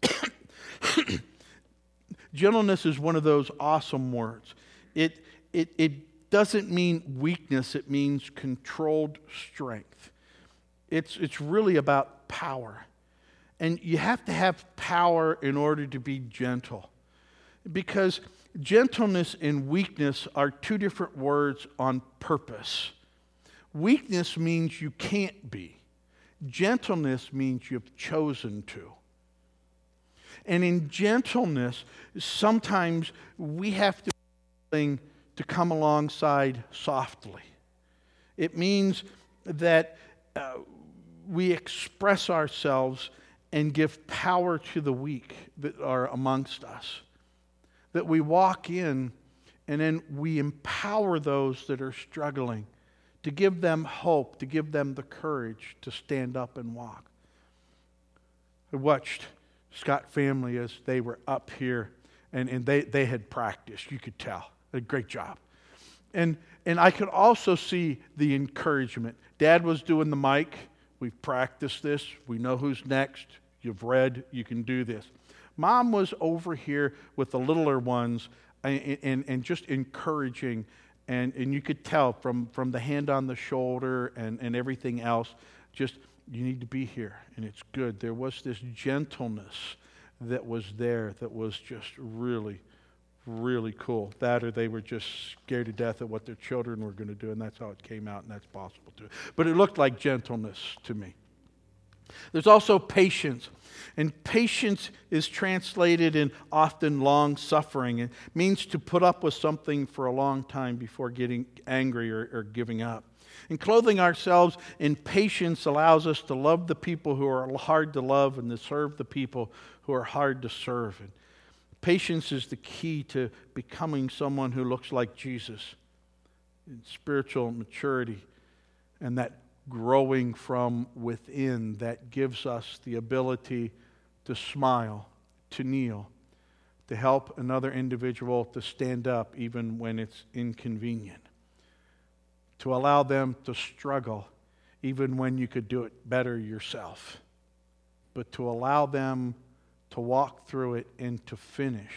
gentleness is one of those awesome words. It, it, it doesn't mean weakness, it means controlled strength. It's, it's really about power. And you have to have power in order to be gentle. Because gentleness and weakness are two different words on purpose. Weakness means you can't be. Gentleness means you've chosen to. And in gentleness, sometimes we have to be willing to come alongside softly. It means that uh, we express ourselves and give power to the weak that are amongst us. That we walk in and then we empower those that are struggling, to give them hope, to give them the courage to stand up and walk. I watched Scott family as they were up here, and, and they, they had practiced. You could tell. A great job. And, and I could also see the encouragement. Dad was doing the mic. We've practiced this. We know who's next. You've read. You can do this. Mom was over here with the littler ones and, and, and just encouraging. And, and you could tell from, from the hand on the shoulder and, and everything else, just you need to be here. And it's good. There was this gentleness that was there that was just really, really cool. That or they were just scared to death of what their children were going to do, and that's how it came out, and that's possible too. But it looked like gentleness to me. There's also patience. And patience is translated in often long suffering. It means to put up with something for a long time before getting angry or, or giving up. And clothing ourselves in patience allows us to love the people who are hard to love and to serve the people who are hard to serve. And patience is the key to becoming someone who looks like Jesus in spiritual maturity and that growing from within that gives us the ability to smile, to kneel, to help another individual to stand up even when it's inconvenient, to allow them to struggle even when you could do it better yourself, but to allow them to walk through it and to finish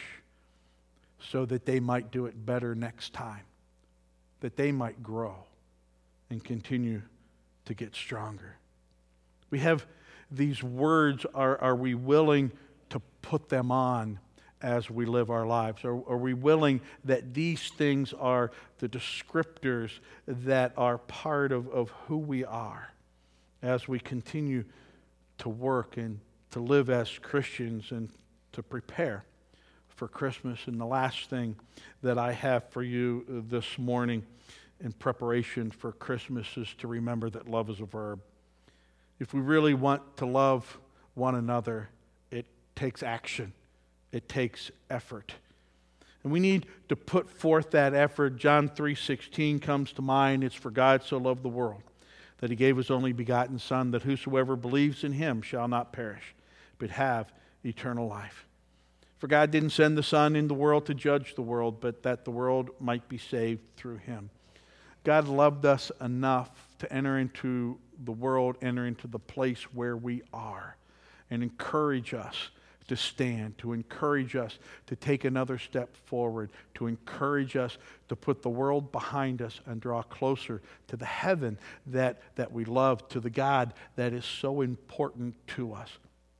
so that they might do it better next time, that they might grow and continue to get stronger. We have these words. Are, are we willing to put them on as we live our lives? Are, are we willing that these things are the descriptors that are part of, of who we are as we continue to work and to live as Christians and to prepare for Christmas? And the last thing that I have for you this morning in preparation for Christmas is to remember that love is a verb. If we really want to love one another, it takes action. It takes effort. And we need to put forth that effort. John three sixteen comes to mind. It's for God so loved the world that he gave his only begotten Son, that whosoever believes in him shall not perish, but have eternal life. For God didn't send the Son in the world to judge the world, but that the world might be saved through him. God loved us enough to enter into the world, enter into the place where we are, and encourage us to stand, to encourage us to take another step forward, to encourage us to put the world behind us and draw closer to the heaven that, that we love, to the God that is so important to us.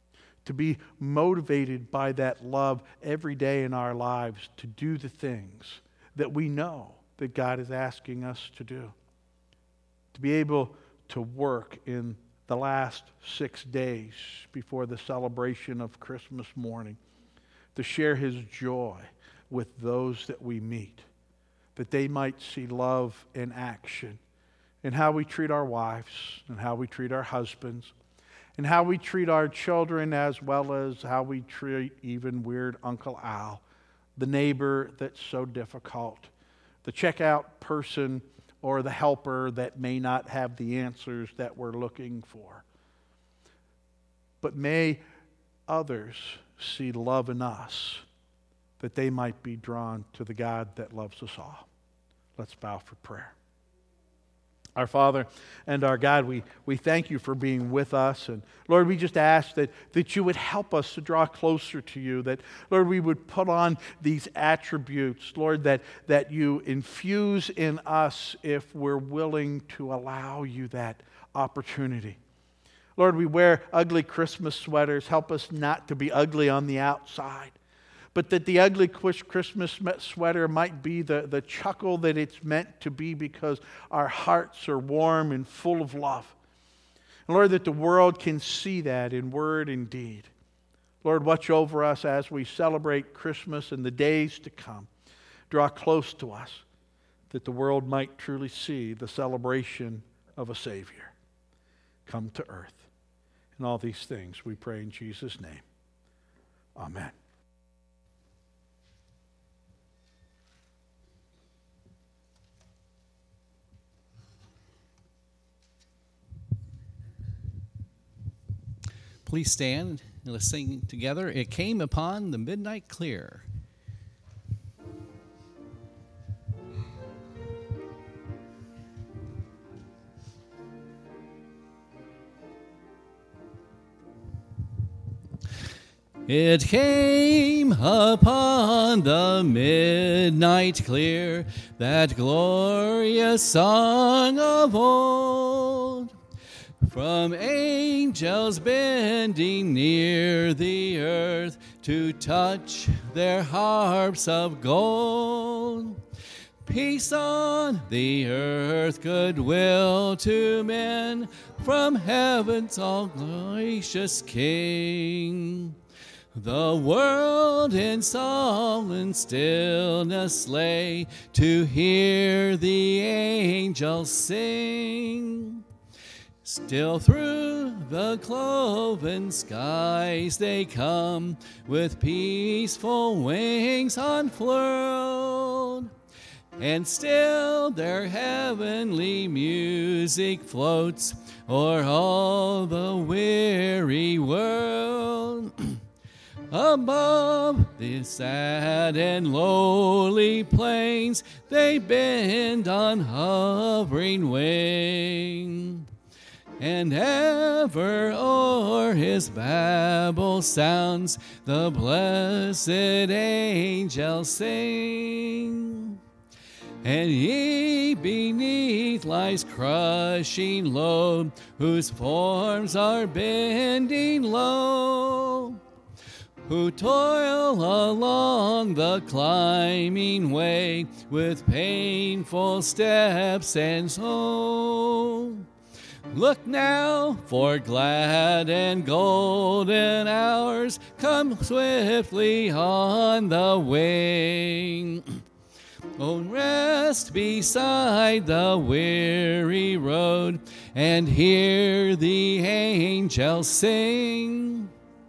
to be motivated by that love every day in our lives to do the things that we know that God is asking us to do. To be able to work in the last six days before the celebration of Christmas morning, to share His joy with those that we meet, that they might see love in action in how we treat our wives and how we treat our husbands and how we treat our children, as well as how we treat even weird Uncle Al, the neighbor that's so difficult, the checkout person or the helper that may not have the answers that we're looking for. But may others see love in us, that they might be drawn to the God that loves us all. Let's bow for prayer. Our Father and our God, we, we thank you for being with us. And Lord, we just ask that, that you would help us to draw closer to you, that, Lord, we would put on these attributes, Lord, that, that you infuse in us if we're willing to allow you that opportunity. Lord, we wear ugly Christmas sweaters. Help us not to be ugly on the outside, but that the ugly Christmas sweater might be the, the chuckle that it's meant to be, because our hearts are warm and full of love. And Lord, that the world can see that in word and deed. Lord, watch over us as we celebrate Christmas and the days to come. Draw close to us, that the world might truly see the celebration of a Savior come to earth. And all these things we pray in Jesus' name. Amen. Please stand and let's sing together. It came upon the midnight clear. It came upon the midnight clear, that glorious song of old, from angels bending near the earth to touch their harps of gold. Peace on the earth, goodwill to men, from heaven's all gracious King. The world in sullen stillness lay to hear the angels sing. Still through the cloven skies they come, with peaceful wings unfurled, and still their heavenly music floats o'er all the weary world. Above the sad and lowly plains they bend on hovering wing, and ever o'er his babel sounds the blessed angels sing. And he beneath lies crushing low, whose forms are bending low, who toil along the climbing way with painful steps and so. Look now, for glad and golden hours come swiftly on the wing. Oh, rest beside the weary road and hear the angels sing.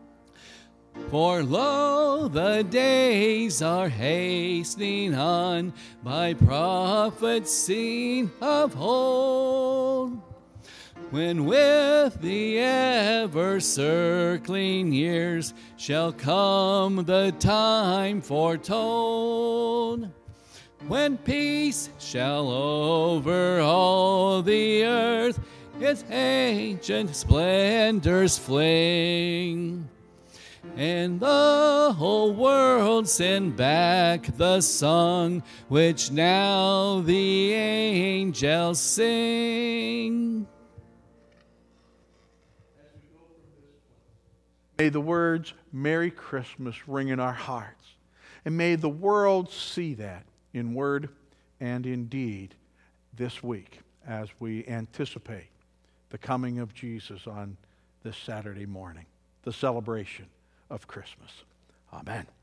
For lo, the days are hastening on by prophets seen of old, when with the ever-circling years shall come the time foretold, when peace shall over all the earth its ancient splendors fling, and the whole world send back the song which now the angels sing. May the words Merry Christmas ring in our hearts. And may the world see that in word and in deed this week as we anticipate the coming of Jesus on this Saturday morning, the celebration of Christmas. Amen.